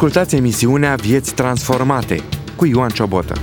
Ascultați emisiunea Vieți Transformate cu Ioan Ciobotă.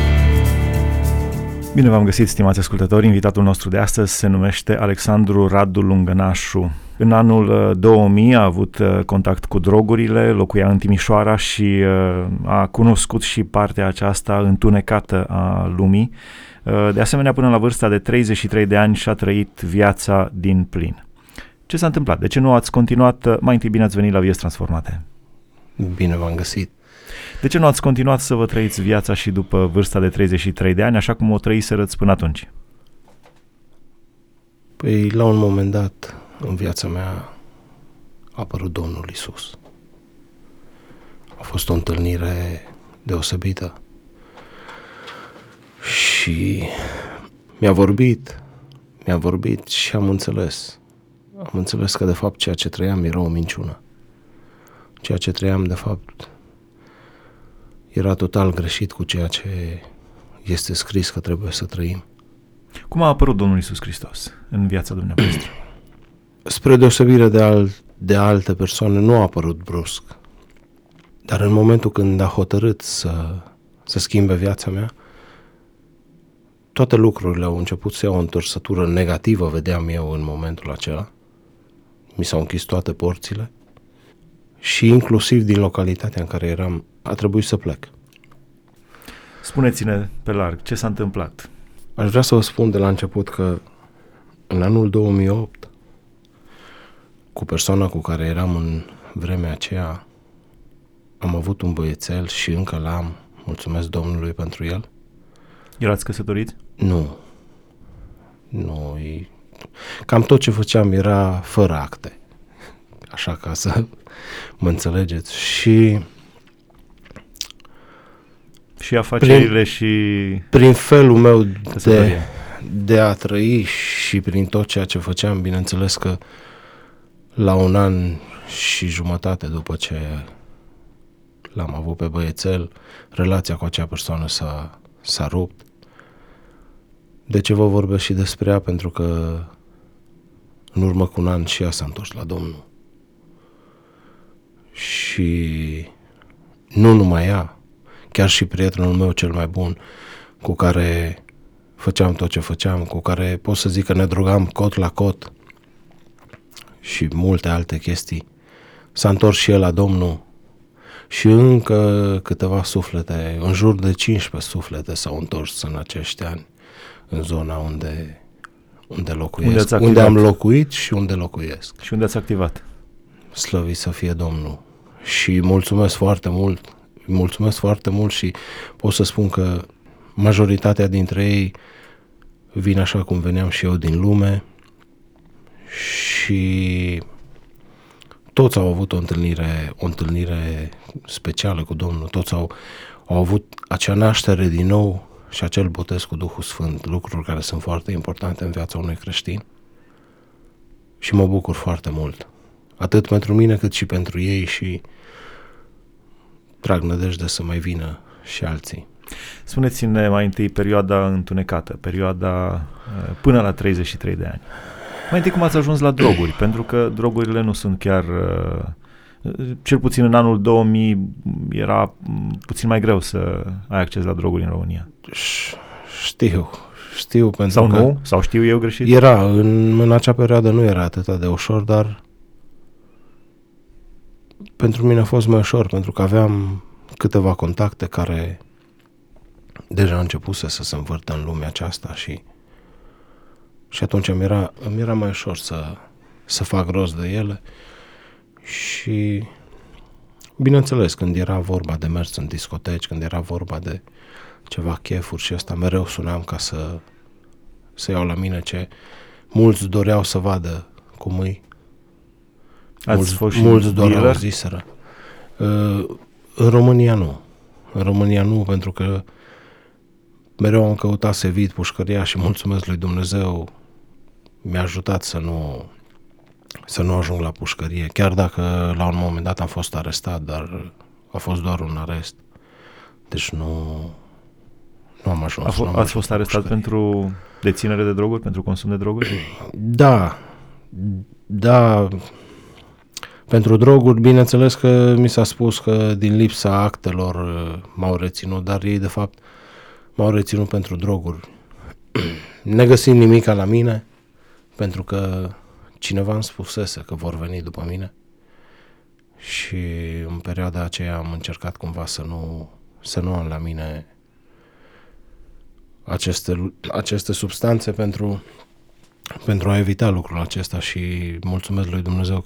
Bine v-am găsit, stimați ascultători. Invitatul nostru de astăzi se numește Alexandru Radu Lungănașu. În anul 2000 a avut contact cu drogurile, locuia în Timișoara și a cunoscut și partea aceasta întunecată a lumii. De asemenea, până la vârsta de 33 de ani și-a trăit viața din plin. Ce s-a întâmplat? De ce nu ați continuat? Mai întâi bine ați venit la Vieți Transformate. Bine v-am găsit. De ce nu ați continuat să vă trăiți viața și după vârsta de 33 de ani, așa cum o trăiserăți până atunci? Păi, la un moment dat, în viața mea, a apărut Domnul Iisus. A fost o întâlnire deosebită. Și mi-a vorbit și am înțeles. Am înțeles că, de fapt, ceea ce trăiam era o minciună. Ceea ce trăiam, de fapt, era total greșit cu ceea ce este scris că trebuie să trăim. Cum a apărut Domnul Iisus Hristos în viața dumneavoastră? Spre deosebire de alte persoane, nu a apărut brusc. Dar în momentul când a hotărât să schimbe viața mea, toate lucrurile au început să iau o întorsătură negativă, vedeam eu în momentul acela. Mi s-au închis toate porțile și inclusiv din localitatea în care eram, a trebuit să plec. Spuneți-ne pe larg, ce s-a întâmplat? Aș vrea să vă spun de la început că în anul 2008, cu persoana cu care eram în vremea aceea, am avut un băiețel și încă l-am, mulțumesc Domnului pentru el. Erați căsătoriți? Nu. Cam tot ce făceam era fără acte. Așa, ca să mă înțelegeți. Și afacerile prin felul meu de a trăi și prin tot ceea ce făceam, bineînțeles că la 1 an și jumătate după ce l-am avut pe băiețel, relația cu acea persoană s-a rupt. De ce vă vorbesc și despre ea? Pentru că în urmă cu 1 an și ea s-a întors la Domnul. Și nu numai ea, chiar și prietenul meu cel mai bun, cu care făceam tot ce făceam, cu care pot să zic că ne drogam cot la cot și multe alte chestii, s-a întors și el la Domnul. Și încă câteva suflete, în jur de 15 suflete s-au întors în acești ani în zona unde locuiesc, unde am locuit și unde locuiesc. Și unde ați activat? Slăvit să fie Domnul. Și mulțumesc foarte mult și pot să spun că majoritatea dintre ei vin așa cum veneam și eu din lume și toți au avut o întâlnire specială cu Domnul, toți au avut acea naștere din nou și acel botez cu Duhul Sfânt, lucruri care sunt foarte importante în viața unui creștin. Și mă bucur foarte mult, atât pentru mine cât și pentru ei, și trag nădejde să mai vină și alții. Spuneți-ne mai întâi perioada întunecată, perioada până la 33 de ani. Mai întâi, cum ați ajuns la droguri? Pentru că drogurile nu sunt chiar... Cel puțin în anul 2000 era puțin mai greu să ai acces la droguri în România. Știu pentru sau că... nu? Sau știu eu greșit? Era, în acea perioadă nu era atât de ușor, dar pentru mine a fost mai ușor, pentru că aveam câteva contacte care deja începuse să se învârtă în lumea aceasta și atunci îmi era mai ușor să fac rost de ele. Și bineînțeles, când era vorba de mers în discoteci, când era vorba de ceva chefuri și asta, mereu sunam ca să iau la mine ce mulți doreau să vadă cum îi. Mulți doar auziseră. În România nu, pentru că mereu am căutat să evit pușcăria și mulțumesc lui Dumnezeu, mi-a ajutat să nu ajung la pușcărie, chiar dacă la un moment dat am fost arestat, dar a fost doar un arest. Deci nu am ajuns. Ați fost arestat pentru deținere de droguri, pentru consum de droguri? Da. Pentru droguri, bineînțeles că mi s-a spus că din lipsa actelor m-au reținut, dar ei de fapt m-au reținut pentru droguri. Negăsind nimica la mine, pentru că cineva îmi spusese că vor veni după mine și în perioada aceea am încercat cumva să nu am la mine aceste substanțe pentru a evita lucrul acesta și mulțumesc lui Dumnezeu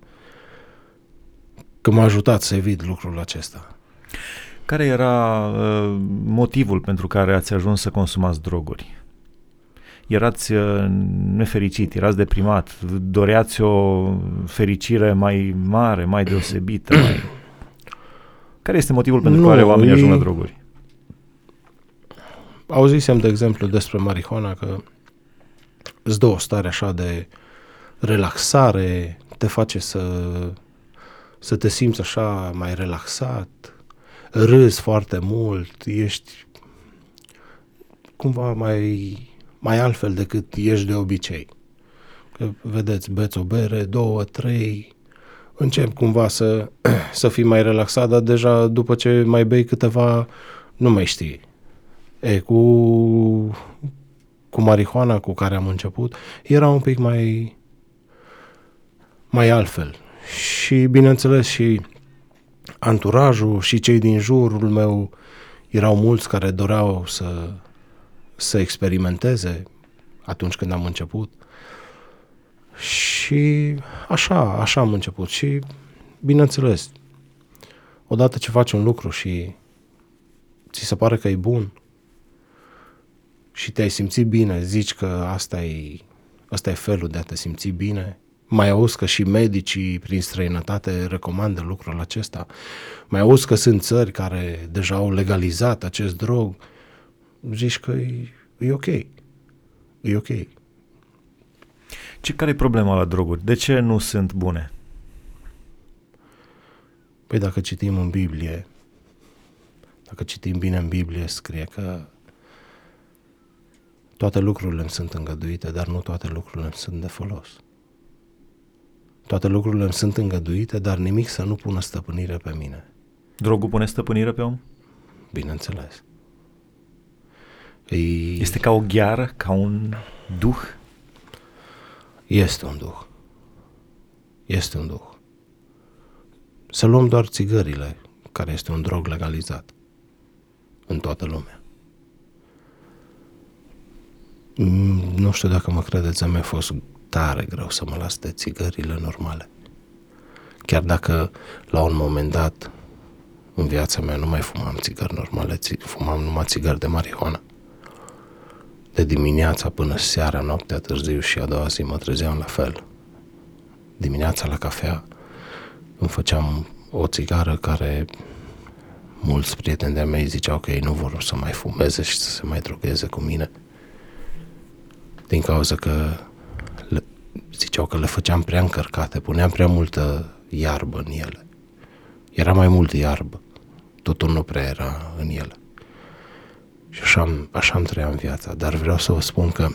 că m-a ajutat să evit lucrul acesta. Care era motivul pentru care ați ajuns să consumați droguri? Erați nefericit, erați deprimat, doreați o fericire mai mare, mai deosebită? Care este motivul pentru care oamenii ajung la droguri? Auzisem, de exemplu, despre marihuana că îți dă o stare așa de relaxare, te face să te simți așa mai relaxat, râzi foarte mult, ești cumva mai altfel decât ești de obicei. Că, vedeți, beți o bere, 2, 3, încep cumva să fii mai relaxat, dar deja după ce mai bei câteva, nu mai știi. Cu marihuana cu care am început, era un pic mai altfel. Și, bineînțeles, și anturajul și cei din jurul meu erau mulți care doreau să experimenteze atunci când am început. Și așa am început. Și, bineînțeles, odată ce faci un lucru și ți se pare că e bun și te-ai simțit bine, zici că asta e felul de a te simți bine. Mai auzi că și medicii prin străinătate recomandă lucrul acesta. Mai auzi că sunt țări care deja au legalizat acest drog. Zici că e ok. E ok. Care e problema la droguri? De ce nu sunt bune? Păi dacă citim în Biblie, dacă citim bine în Biblie, scrie că toate lucrurile îmi sunt îngăduite, dar nu toate lucrurile îmi sunt de folos. Toate lucrurile îmi sunt îngăduite, dar nimic să nu pună stăpânire pe mine. Drogul pune stăpânire pe om? Bineînțeles. Este ca o gheară, ca un duh? Este un duh. Este un duh. Să luăm doar țigările, care este un drog legalizat în toată lumea. Nu știu dacă mă credeți, mi-a fost tare greu să mă las de țigările normale. Chiar dacă la un moment dat în viața mea nu mai fumam țigări normale, fumam numai țigări de marihuana. De dimineața până seara, noaptea târziu și a doua zi mă trezeam la fel. Dimineața la cafea îmi făceam o țigară care mulți prieteni de-a mei ziceau că ei nu vor să mai fumeze și să se mai drogheze cu mine. Din cauza că ziceau că le făceam prea încărcate, puneam prea multă iarbă în ele. Era mai mult iarbă, totul nu prea era în ele. Și așa îmi trăiam viața, dar vreau să vă spun că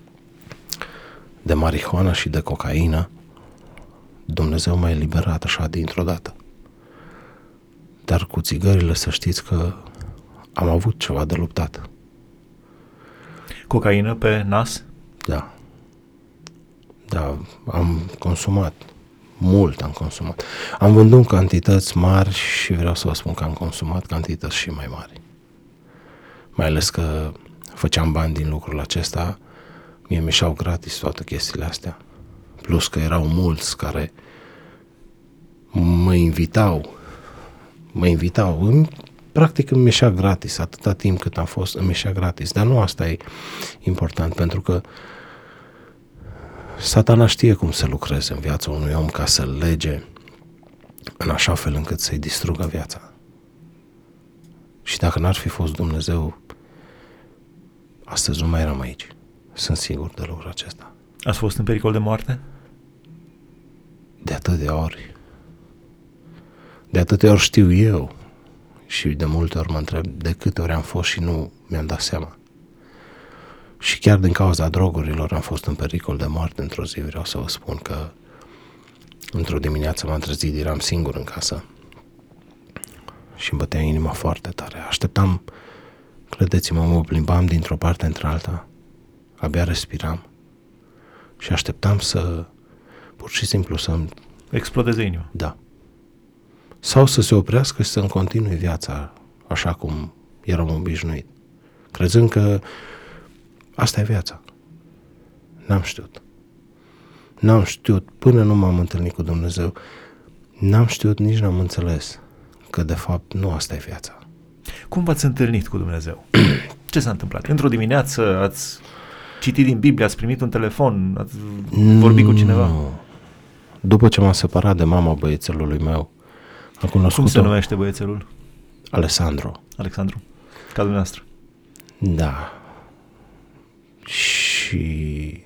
de marihuana și de cocaină Dumnezeu m-a eliberat așa dintr-o dată. Dar cu țigările să știți că am avut ceva de luptat. Cocaină pe nas? Da. Da, am consumat. Mult am consumat. Am vândut cantități mari și vreau să vă spun că am consumat cantități și mai mari. Mai ales că făceam bani din lucrul acesta, mie mi-șau gratis toate chestiile astea. Plus că erau mulți care mă invitau. Practic îmi ieșea gratis, atâta timp cât am fost, îmi ieșea gratis. Dar nu asta e important, pentru că Satana știe cum să lucreze în viața unui om ca să-l lege în așa fel încât să-i distrugă viața. Și dacă n-ar fi fost Dumnezeu, astăzi nu mai eram aici. Sunt sigur de lucrul acesta. Ați fost în pericol de moarte? De atâtea ori. De atâtea ori știu eu și de multe ori mă întreb de câte ori am fost și nu mi-am dat seama. Și chiar din cauza drogurilor am fost în pericol de moarte într-o zi. Vreau să vă spun că Într-o dimineață m-am trezit, eram singur în casă și îmi bătea inima foarte tare. Așteptam, credeți-mă, mă plimbam dintr-o parte într-alta, abia respiram și așteptam să, pur și simplu, să-mi... Explodeze inima. Da. Sau să se oprească și să-mi continui viața așa cum eram obișnuit, crezând că asta e viața. N-am știut, până nu m-am întâlnit cu Dumnezeu, n-am știut, nici n-am înțeles că de fapt nu asta e viața. Cum v-ați întâlnit cu Dumnezeu? Ce s-a întâmplat? Într-o dimineață ați citit din Biblie, ați primit un telefon, ați vorbit cu cineva? Nu. După ce m-am separat de mama băiețelului meu, am cunoscut-o. Cum se numește băiețelul? Alessandro. Alexandru, ca dumneavoastră. Da. Și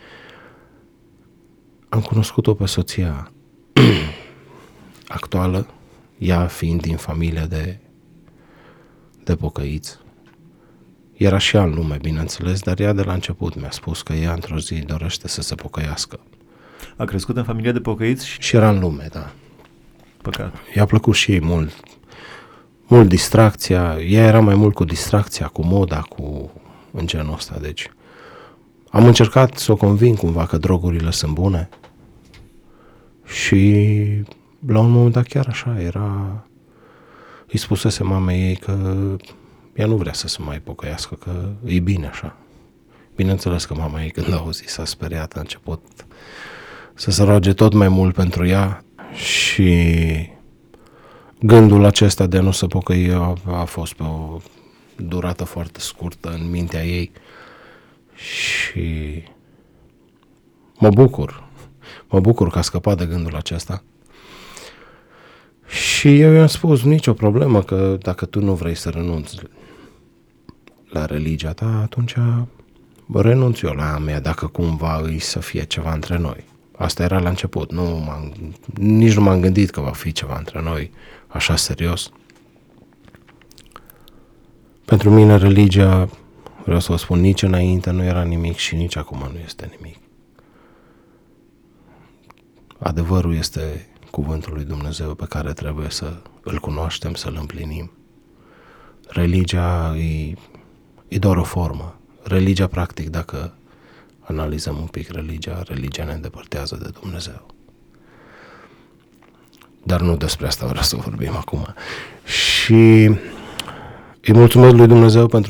am cunoscut-o pe soția actuală, ea fiind din familia de pocăiți. Era și ea în lume, bineînțeles, dar ea de la început mi-a spus că ea într-o zi dorește să se pocăiască. A crescut în familie de pocăiți? Și era în lume, da. Păcat. I-a plăcut și ei mult distracția, ea era mai mult cu distracția, cu moda, în genul ăsta, deci am încercat să o conving cumva că drogurile sunt bune și la un moment dat chiar așa era, îi spusese mamei ei că ea nu vrea să se mai pocăiască, că e bine așa. Bineînțeles că mama ei, când a auzit, s-a speriat, a început să se roage tot mai mult pentru ea și gândul acesta de a nu se pocăi a fost pe o durată foarte scurtă în mintea ei și mă bucur că a scăpat de gândul acesta. Și eu i-am spus, nicio problemă, că dacă tu nu vrei să renunți la religia ta, atunci renunț eu la a mea, dacă cumva îi să fie ceva între noi. Asta era la început, nici nu m-am gândit că va fi ceva între noi, așa serios. Pentru mine religia, vreau să vă spun, nici înainte nu era nimic și nici acum nu este nimic. Adevărul este cuvântul lui Dumnezeu pe care trebuie să îl cunoaștem, să îl împlinim. Religia e doar o formă. Religia, practic, dacă analizăm un pic religia ne îndepărtează de Dumnezeu. Dar nu despre asta vreau să vorbim acum. Și îi mulțumesc lui Dumnezeu pentru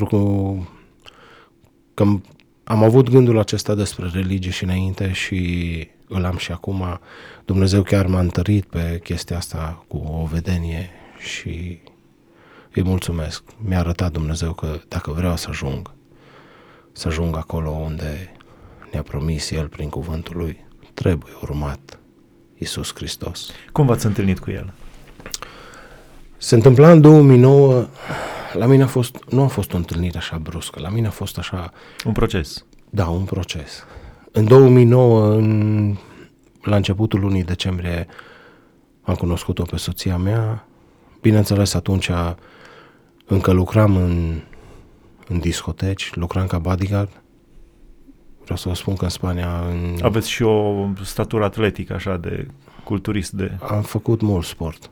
că am avut gândul acesta despre religie și înainte și îl am și acum. Dumnezeu chiar m-a întărit pe chestia asta cu o vedenie și îi mulțumesc. Mi-a arătat Dumnezeu că dacă vreau să ajung acolo unde ne-a promis El prin cuvântul Lui, trebuie urmat Iisus Hristos. Cum v-ați întâlnit cu El? Se întâmpla în 2009, la mine nu a fost o întâlnire așa bruscă, la mine a fost așa... Un proces. Da, un proces. În 2009, la începutul lunii decembrie, am cunoscut-o pe soția mea. Bineînțeles, atunci încă lucram în discoteci, lucram ca bodyguard. Vreau să vă spun că în Spania... Aveți și o statură atletică, așa, de culturist de... Am făcut mult sport.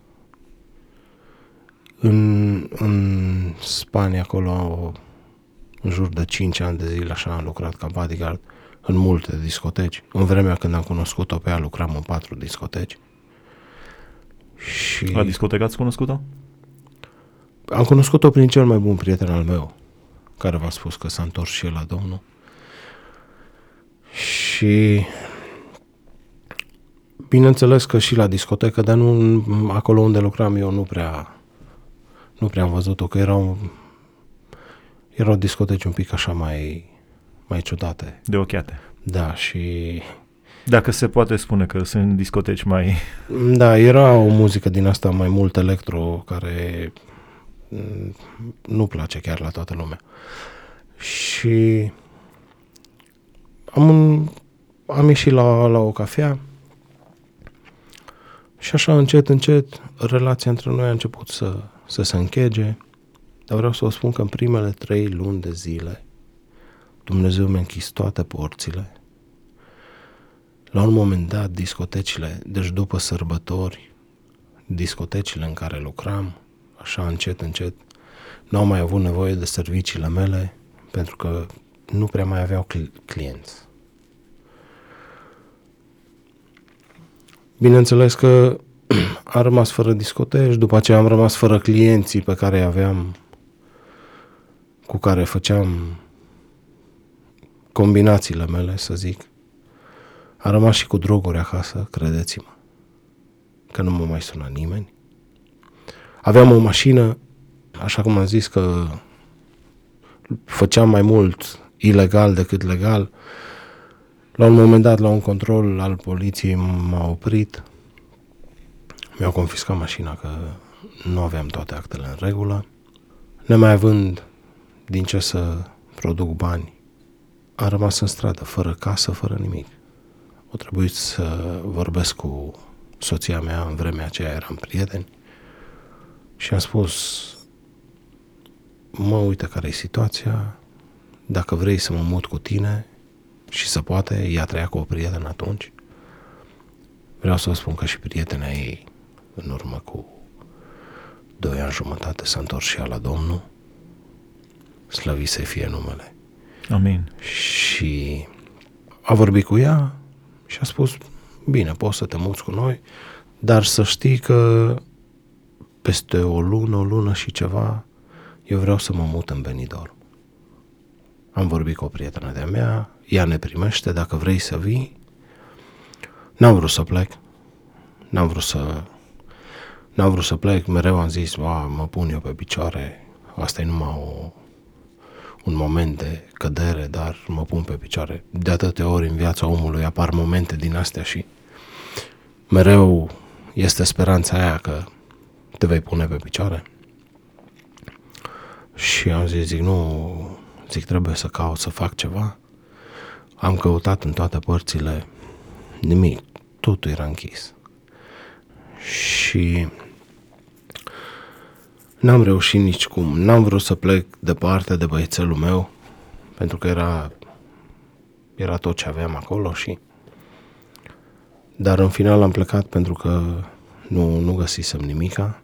În Spania, acolo, în jur de 5 ani de zile, așa, am lucrat ca bodyguard în multe discoteci. În vremea când am cunoscut-o pe ea, lucram în 4 discoteci. Și la discotecă ați cunoscut-o? Am cunoscut-o prin cel mai bun prieten al meu, care v-a spus că s-a întors și el la Domnul. Și bineînțeles că și la discotecă, dar nu acolo unde lucram eu, nu prea am văzut-o, că erau discoteci un pic așa mai ciudate. De ochiate. Da, și... Dacă se poate spune că sunt discoteci mai... Da, era o muzică din asta mai mult electro, care nu place chiar la toată lumea. Și am ieșit la o cafea și așa încet relația între noi a început să se închege, dar vreau să vă spun că în primele 3 luni de zile Dumnezeu mi-a închis toate porțile. La un moment dat, discotecile, deci după sărbători, discotecile în care lucram, așa încet, n-au mai avut nevoie de serviciile mele pentru că nu prea mai aveau clienți. Bineînțeles că am rămas fără discoteci, după aceea am rămas fără clienții pe care îi aveam, cu care făceam combinațiile mele, să zic. Am rămas și cu droguri acasă, credeți-mă, că nu mă mai suna nimeni. Aveam o mașină, așa cum am zis că făceam mai mult ilegal decât legal. La un moment dat, la un control al poliției m-a oprit. Mi-au confiscat mașina că nu aveam toate actele în regulă. Nemai având din ce să produc bani, am rămas în stradă, fără casă, fără nimic. O trebuit să vorbesc cu soția mea, în vremea aceea eram prieteni, și am spus: mă, uite care e situația, dacă vrei să mă mut cu tine, și se poate, ea trăia cu o prietenă atunci. Vreau să vă spun că și prietena ei, în urmă cu 2 ani jumătate, s-a întors și ea la Domnul, slăvit să fie numele. Amin. Și a vorbit cu ea și a spus: bine, poți să te muți cu noi, dar să știi că peste o lună și ceva, eu vreau să mă mut în Benidorm. Am vorbit cu o prietenă de-a mea, ea ne primește, dacă vrei să vii. N-am vrut să plec, n-am vrut să plec, mereu am zis: mă pun eu pe picioare, asta e numai un moment de cădere, dar mă pun pe picioare. De atâtea ori în viața omului apar momente din astea și mereu este speranța aia că te vei pune pe picioare. Și am zis, zic, trebuie să caut, să fac ceva. Am căutat în toate părțile, nimic, totul era închis. Și n-am reușit nicicum, n-am vrut să plec departe de băiețelul meu, pentru că era tot ce aveam acolo dar în final am plecat pentru că nu găsisem nimica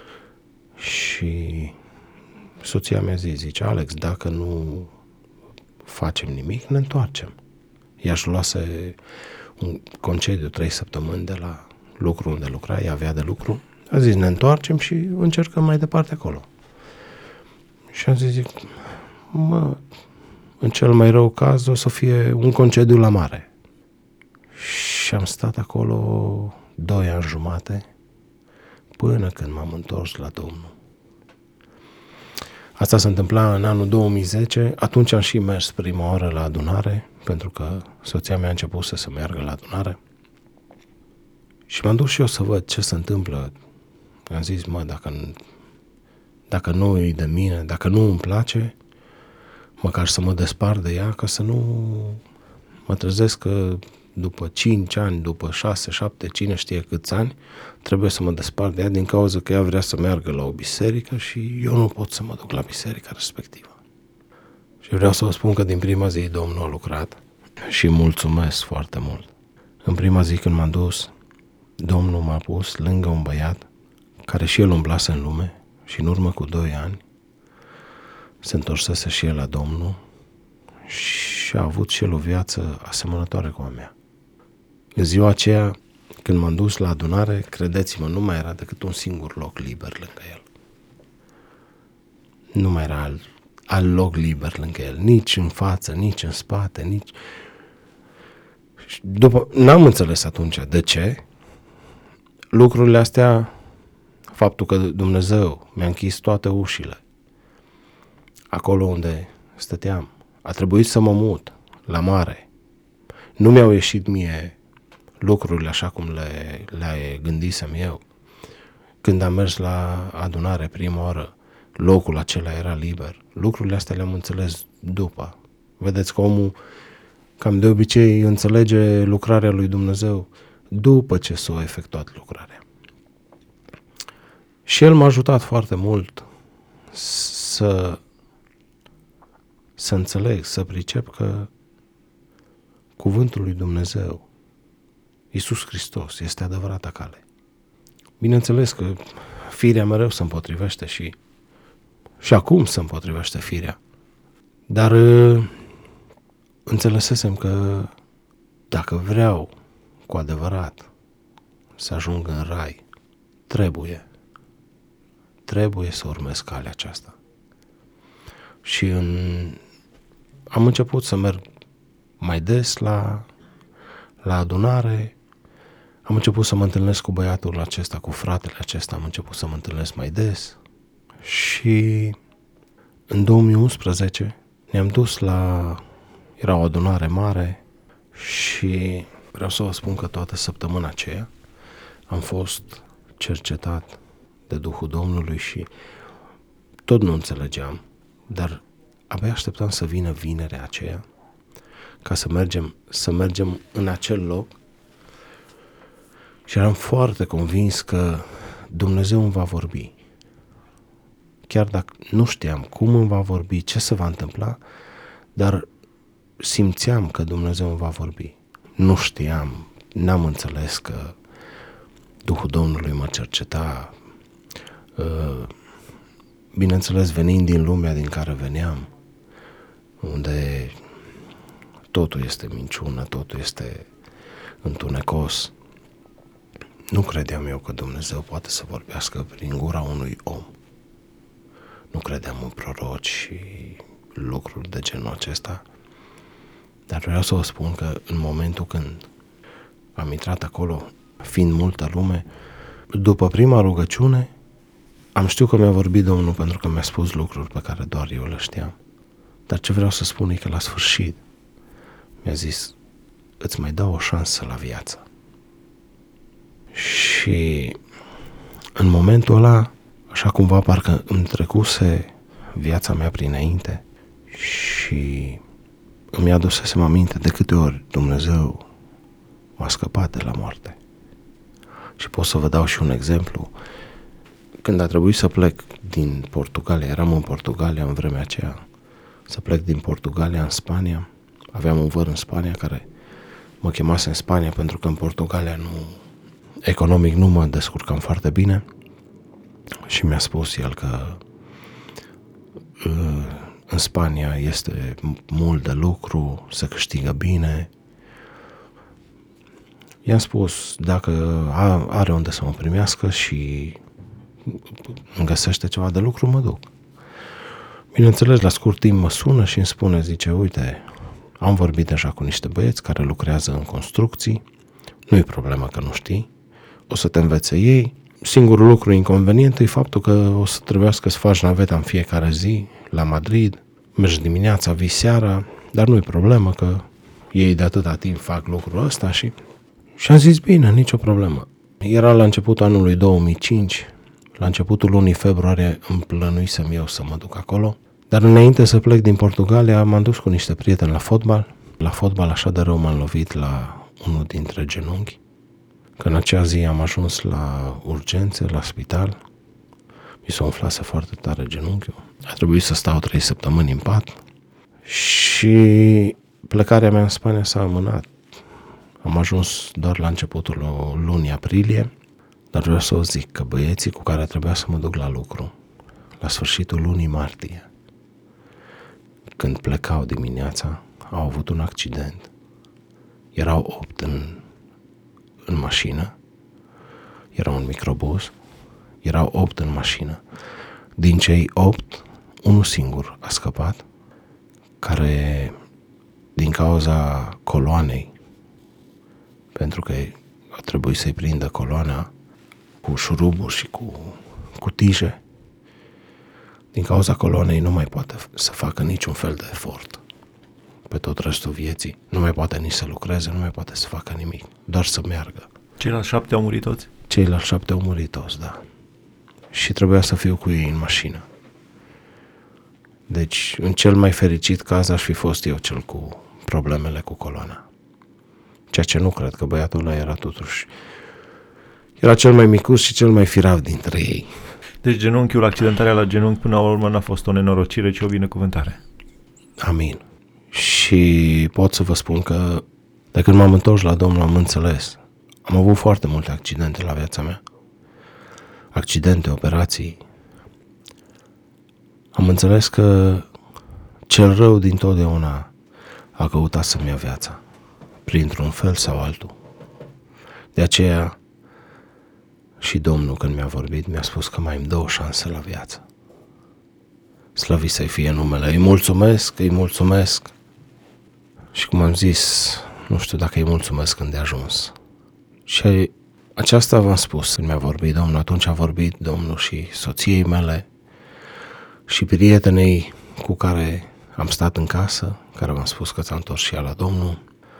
și soția mea zice: Alex, dacă nu facem nimic, ne întoarcem. Ea își luase un concediu 3 săptămâni de la lucru unde lucra, ea avea de lucru. A zis: ne întoarcem și încercăm mai departe acolo. Și am zis, în cel mai rău caz o să fie un concediu la mare. Și am stat acolo 2 ani jumate până când m-am întors la Domnul. Asta se întâmpla în anul 2010, atunci am și mers prima oară la adunare, pentru că soția mea a început să meargă la adunare. Și m-am dus și eu să văd ce se întâmplă. Am zis, dacă nu e de mine, dacă nu îmi place, măcar să mă despart de ea, ca să nu mă trezesc că după 5 ani, după 6, 7, cine știe câți ani, trebuie să mă despart de ea din cauza că ea vrea să meargă la o biserică și eu nu pot să mă duc la biserica respectivă. Și vreau să vă spun că din prima zi Domnul a lucrat și mulțumesc foarte mult. În prima zi când m-am dus, Domnul m-a pus lângă un băiat care și el umblase în lume și în urmă cu 2 ani se întorsese și el la Domnul și a avut și el o viață asemănătoare cu a mea. În ziua aceea, când m-am dus la adunare, credeți-mă, nu mai era decât un singur loc liber lângă el. Nu mai era alt loc liber lângă el, nici în față, nici în spate, nici... N-am înțeles atunci de ce lucrurile astea, faptul că Dumnezeu mi-a închis toate ușile acolo unde stăteam. A trebuit să mă mut la mare. Nu mi-au ieșit mie lucrurile așa cum le gândisem eu. Când am mers la adunare prima oară, locul acela era liber. Lucrurile astea le-am înțeles după. Vedeți că omul cam de obicei înțelege lucrarea lui Dumnezeu după ce s-a efectuat lucrarea. Și el m-a ajutat foarte mult să înțeleg, să pricep că cuvântul lui Dumnezeu Iisus Hristos este adevărata cale. Bineînțeles că firea mereu se împotrivește și acum se împotrivește firea. Dar înțelesesem că dacă vreau cu adevărat să ajung în rai, trebuie să urmez calea aceasta. Și am început să merg mai des la adunare, am început să mă întâlnesc cu băiatul acesta, cu fratele acesta, am început să mă întâlnesc mai des și în 2011 ne-am dus era o adunare mare și vreau să vă spun că toată săptămâna aceea am fost cercetat de Duhul Domnului și tot nu înțelegeam, dar abia așteptam să vină vinerea aceea ca să mergem în acel loc și eram foarte convins că Dumnezeu îmi va vorbi. Chiar dacă nu știam cum îmi va vorbi, ce se va întâmpla, dar simțeam că Dumnezeu îmi va vorbi. Nu știam, n-am înțeles că Duhul Domnului mă cerceta, bineînțeles venind din lumea din care veneam, unde totul este minciună, totul este întunecos. Nu credeam eu că Dumnezeu poate să vorbească prin gura unui om. Nu credeam în proroci și lucruri de genul acesta. Dar vreau să vă spun că în momentul când am intrat acolo, fiind multă lume, după prima rugăciune, am știut că mi-a vorbit Domnul pentru că mi-a spus lucruri pe care doar eu le știam. Dar ce vreau să spun e că la sfârșit mi-a zis, îți mai dau o șansă la viață. Și în momentul ăla, așa cumva parcă îmi trecuse viața mea prinainte și îmi adusesem aminte de câte ori Dumnezeu m-a scăpat de la moarte. Și pot să vă dau și un exemplu. Când a trebuit să plec din Portugalia, eram în Portugalia în vremea aceea, să plec din Portugalia în Spania, aveam un văr în Spania care mă chemase în Spania pentru că în Portugalia economic nu mă descurcam foarte bine și mi-a spus el că în Spania este mult de lucru, se câștigă bine. I-am spus dacă are unde să mă primească și îmi găsește ceva de lucru, mă duc. Bineînțeles, la scurt timp mă sună și îmi spune, zice, uite, am vorbit deja cu niște băieți care lucrează în construcții, nu e problemă că nu știi, o să te învețe ei. Singurul lucru inconvenient e faptul că o să trebuiască să faci naveta în fiecare zi la Madrid, mergi dimineața, vii seara, dar nu e problemă că ei de atâta timp fac lucrul ăsta și am zis, bine, nicio problemă. Era la începutul anului 2005, la începutul lunii februarie îmi plănuisem eu să mă duc acolo, dar înainte să plec din Portugalia m-am dus cu niște prieteni la fotbal. La fotbal așa de rău m-am lovit la unul dintre genunchi, că în acea zi am ajuns la urgențe, la spital, mi s-a umflase foarte tare genunchiul, a trebuit să stau 3 săptămâni în pat și plecarea mea în Spania s-a amânat. Am ajuns doar la începutul lunii aprilie, dar vreau să o zic că băieții cu care trebuia să mă duc la lucru, la sfârșitul lunii martie, când plecau dimineața, au avut un accident. Erau 8 în mașină, era un microbus, erau 8 în mașină. Din cei 8, unul singur a scăpat, care din cauza coloanei, pentru că a trebuit să-i prindă coloana cu șuruburi și cu tije, din cauza coloanei nu mai poate să facă niciun fel de efort pe tot restul vieții. Nu mai poate nici să lucreze, nu mai poate să facă nimic, doar să meargă. Ceilalți 7 au murit toți? Ceilalți 7 au murit toți, da. Și trebuia să fiu cu ei în mașină. Deci, în cel mai fericit caz, aș fi fost eu cel cu problemele cu coloana. Ceea ce nu cred, că băiatul ăla era totuși... Era cel mai micuț și cel mai firav dintre ei. Deci genunchiul, accidentarea la genunchi, până la urmă n-a fost o nenorocire, ci o binecuvântare. Amin. Și pot să vă spun că de când m-am întors la Domnul am înțeles Am avut foarte multe accidente la viața mea. Accidente, operații. Am înțeles că cel rău dintotdeauna a căutat să-mi ia viața, printr-un fel sau altul. De aceea și Domnul, când mi-a vorbit, mi-a spus că mai îmi dă o șansă la viață. Slăvit să-i fie numele. Îi mulțumesc. Și cum am zis, nu știu dacă îi mulțumesc când de ajuns. Și aceasta v-am spus când mi-a vorbit Domnul. Atunci a vorbit Domnul și soției mele și prietenei cu care am stat în casă, care v-am spus că s-a întors și ea la Domnul.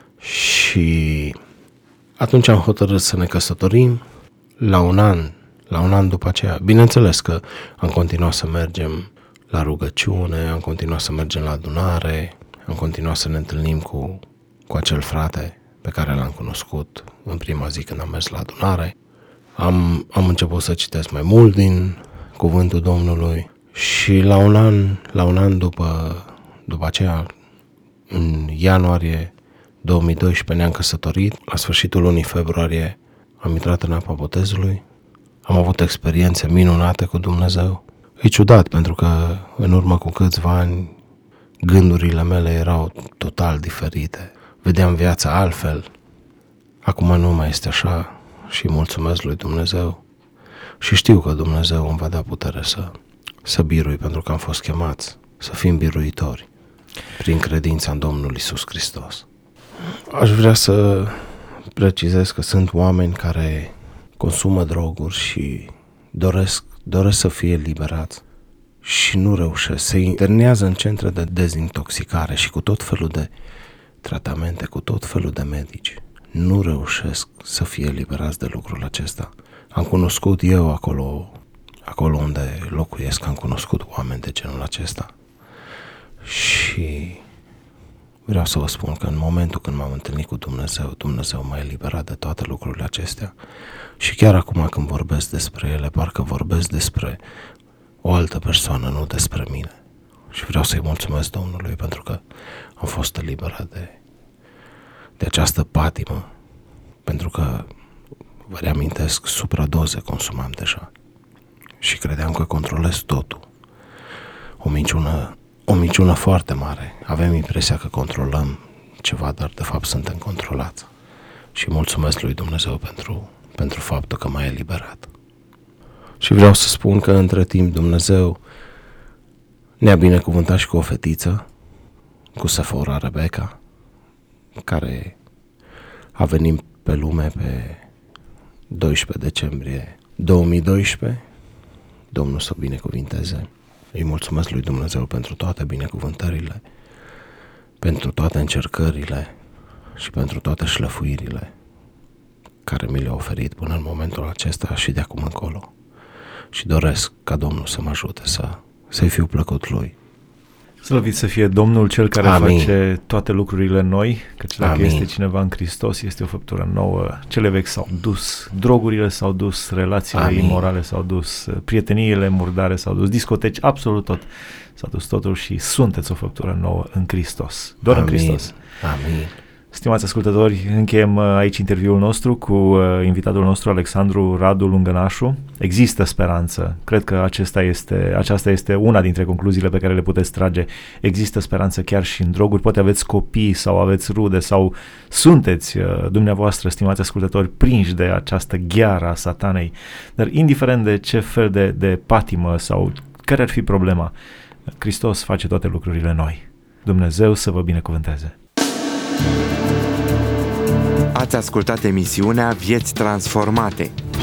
Și atunci am hotărât să ne căsătorim la un an după aceea. Bineînțeles că am continuat să mergem la rugăciune, am continuat să mergem la adunare, am continuat să ne întâlnim cu acel frate pe care l-am cunoscut în prima zi când am mers la adunare. Am început să citesc mai mult din cuvântul Domnului și la un an după aceea, în ianuarie 2012 ne-am căsătorit. La sfârșitul lunii februarie am intrat în apa botezului. Am avut experiențe minunate cu Dumnezeu. E ciudat pentru că în urmă cu câțiva ani gândurile mele erau total diferite. Vedeam viața altfel. Acum nu mai este așa și mulțumesc lui Dumnezeu. Și știu că Dumnezeu îmi va da putere să birui, pentru că am fost chemați să fim biruitori prin credința în Domnul Iisus Hristos. Aș vrea să precizez că sunt oameni care consumă droguri și doresc să fie eliberați și nu reușesc. Se internează în centre de dezintoxicare și cu tot felul de tratamente, cu tot felul de medici. Nu reușesc să fie eliberați de lucrul acesta. Am cunoscut eu acolo unde locuiesc, am cunoscut oameni de genul acesta. Și vreau să vă spun că în momentul când m-am întâlnit cu Dumnezeu m-a eliberat de toate lucrurile acestea. Și chiar acum când vorbesc despre ele, parcă vorbesc despre o altă persoană, nu despre mine. Și vreau să-i mulțumesc Domnului pentru că am fost eliberat de această patimă, pentru că, vă reamintesc, supradoze consumam deja și credeam că controlez totul. O minciună foarte mare. Avem impresia că controlăm ceva, dar de fapt suntem controlați. Și mulțumesc lui Dumnezeu pentru faptul că m-a eliberat. Și vreau să spun că între timp Dumnezeu ne-a binecuvântat și cu o fetiță, cu Sephora Rebecca, care a venit pe lume pe 12 decembrie 2012. Domnul să o binecuvinteze. Îi mulțumesc lui Dumnezeu pentru toate binecuvântările, pentru toate încercările și pentru toate șlăfuirile care mi le-a oferit până în momentul acesta și de acum încolo. Și doresc ca Domnul să mă ajute să-i fiu plăcut lui. Slăvit să fie Domnul, Cel care face toate lucrurile noi, căci dacă este cineva în Hristos, este o făptură nouă. Cele vechi s-au dus, drogurile s-au dus, relațiile imorale s-au dus, prieteniile murdare s-au dus, discoteci, absolut tot s-a dus totul și sunteți o făptură nouă în Hristos. Doar în Hristos. Amin. Stimați ascultători, încheiem aici interviul nostru cu invitatul nostru Alexandru Radu Lungănașu. Există speranță. Cred că aceasta este una dintre concluziile pe care le puteți trage. Există speranță chiar și în droguri. Poate aveți copii sau aveți rude sau sunteți dumneavoastră, stimați ascultători, prinși de această gheară a satanei. Dar indiferent de ce fel de patimă sau care ar fi problema, Hristos face toate lucrurile noi. Dumnezeu să vă binecuvânteze. Ați ascultat emisiunea Vieți Transformate.